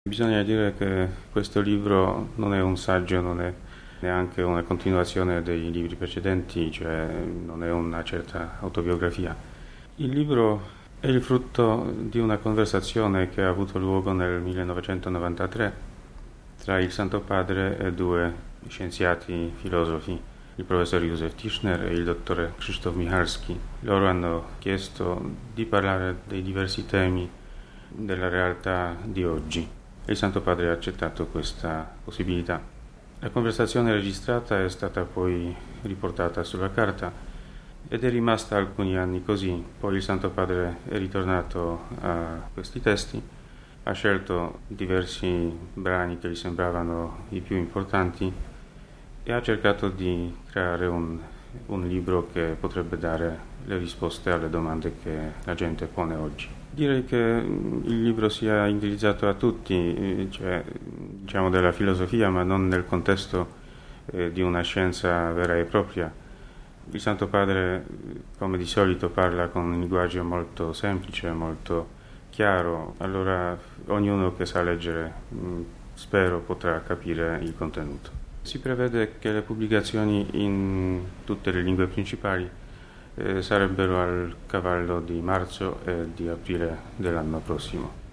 Bisogna dire che questo libro non è un saggio, non è neanche una continuazione dei libri precedenti, cioè non è una certa autobiografia. Il libro è il frutto di una conversazione che ha avuto luogo nel 1993 tra il Santo Padre e due scienziati filosofi, il professor Józef Tischner e il dottore Krzysztof Michalski. Loro hanno chiesto di parlare dei diversi temi della realtà di oggi. Il Santo Padre ha accettato questa possibilità. La conversazione registrata è stata poi riportata sulla carta ed è rimasta alcuni anni così. Poi il Santo Padre è ritornato a questi testi, ha scelto diversi brani che gli sembravano i più importanti e ha cercato di creare un libro che potrebbe dare le risposte alle domande che la gente pone oggi. Direi che il libro sia indirizzato a tutti, cioè diciamo della filosofia, ma non nel contesto di una scienza vera e propria. Il Santo Padre, come di solito, parla con un linguaggio molto semplice, molto chiaro, allora ognuno che sa leggere, spero, potrà capire il contenuto. Si prevede che le pubblicazioni in tutte le lingue principali sarebbero al cavallo di marzo e di aprile dell'anno prossimo.